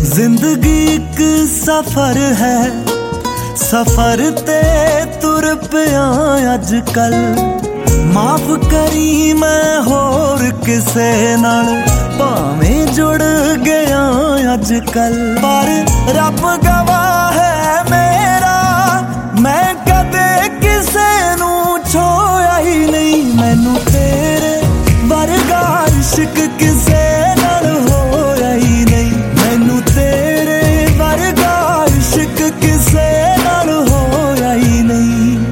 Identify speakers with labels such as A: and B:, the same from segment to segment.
A: जिंदगी एक सफर है, सफर ते तुर पिया अजकल। माफ करी मैं होर किसे नाल भावें जुड़ गया अजकल। पर रब गवाह है मेरा, मैं कदे किसे नू छोया ही नहीं। मैनू तेरे वर्गा इश्क किसे नाल होया ही नहीं। मैनू तेरे वर्गा इश्क किसे नाल होया ही नहीं।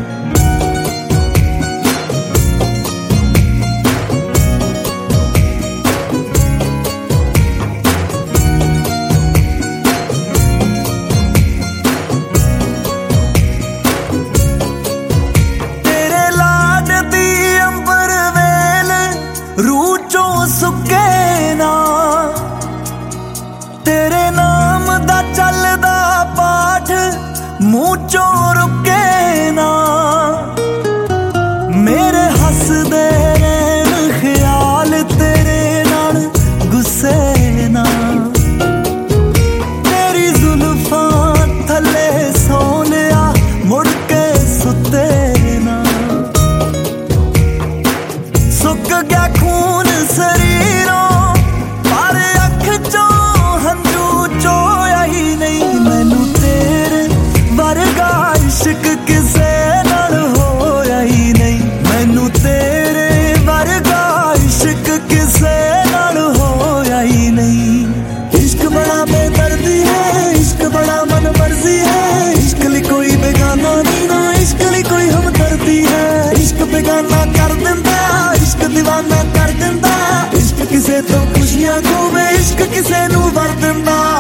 A: रूह चों सुके ना तेरे नाम दा चलदा पाठ, मुंह चों रुके ना। मेरे हसदे रैन ख्याल तेरे नाल गुस्से ना। तेरी जुल्फां थले सोनिया मुड़ के सुते ना। सुक गया खून शरीरों पर अख चों हंजू चोया ही नहीं। मैनू तेरे वर्गा इश्क किसे नाल होया ही नहीं। मैनू तेरे वर्गा इश्क किसे नाल होया ही नहीं। इश्क बड़ा बेदर्दी है, इश्क बड़ा मन मर्जी है। इश्क ली कोई बेगाना नहीं ना, इश्क ली कोई हमदर्दी है। इश्क बेगाना कर दिंदा, इश्क दीवाना कर दिंदा। इश्क किसे तो खुशियां खोवे, इश्क किसे नू वर दिंदा।